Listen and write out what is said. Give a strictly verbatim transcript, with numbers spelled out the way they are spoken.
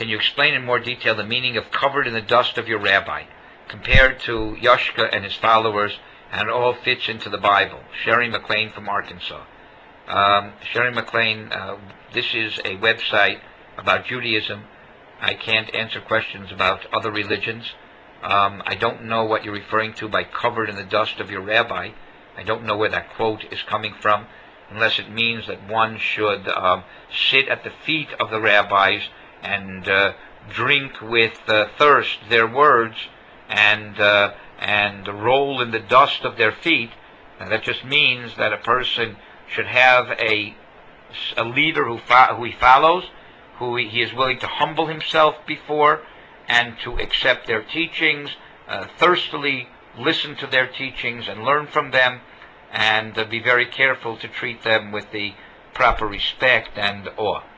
Can you explain in more detail the meaning of covered in the dust of your rabbi, compared to Yoshka and his followers, and it all fits into the Bible? Sherry McLean from Arkansas. Um, Sherry McLean, uh, this is a website about Judaism. I can't answer questions about other religions. Um, I don't know what you're referring to by covered in the dust of your rabbi. I don't know where that quote is coming from, unless it means that one should um, sit at the feet of the rabbis and uh, drink with uh, thirst their words and uh, and roll in the dust of their feet. Now, that just means that a person should have a, a leader who, fo- who he follows, who he, he is willing to humble himself before and to accept their teachings, uh, thirstily listen to their teachings and learn from them, and uh, be very careful to treat them with the proper respect and awe.